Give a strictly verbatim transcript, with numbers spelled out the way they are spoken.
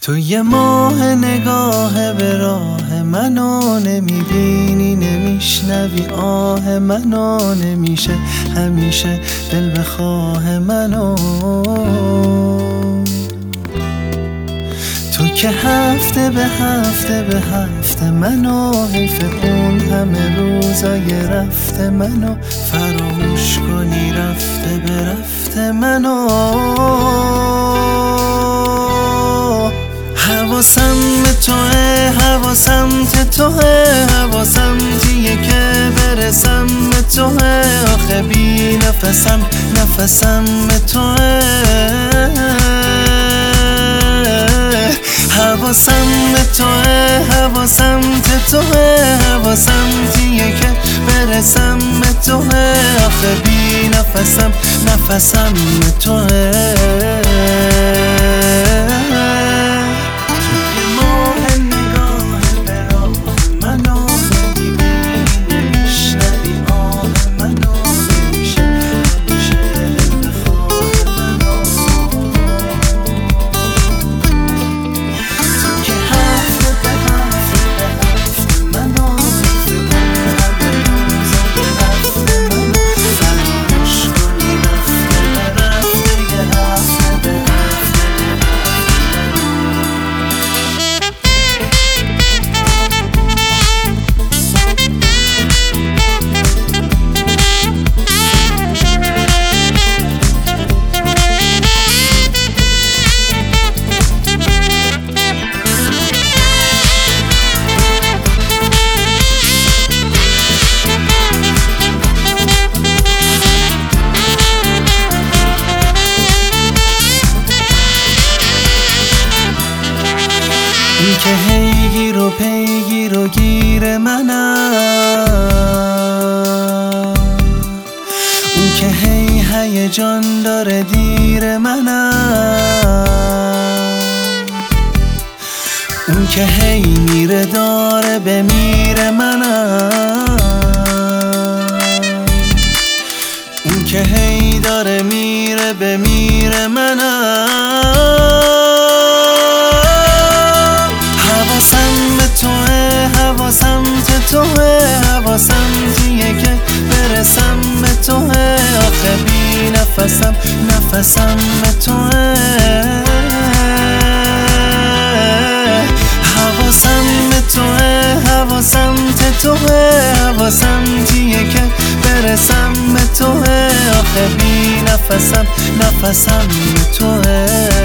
تو یه ماه نگاه به راه منو نمیبینی، نمیشنوی آه منو، نمیشه همیشه دل بخواه منو. تو که هفته به هفته به هفته منو، حیف اون همه روزای رفته منو، فراموش کنی رفته به رفته منو. حواسم به توه، حواسم ته توه، حواسم تیه که برسم به توه. آخه بی نفسم نفسم به توه. حواسم به توه، حواسم ته توه، حواسم تیه که برسم به توه. آخه بی نفسم نفسم به توه. این که هی گیر و پیگیر و گیر منم، اون که هی هیجان داره دیر منم، اون که هی میره داره بمیره منم، اون که هی داره میره بمیره منم. حواسم به توه، حواسم ته توه، حواسم تیه که برسم به توه. آخه بی نفسم نفسم به توه. حواسم به توه، حواسم ته توه، حواسم تیه که برسم به توه. آخه بی نفسم نفسم به توه.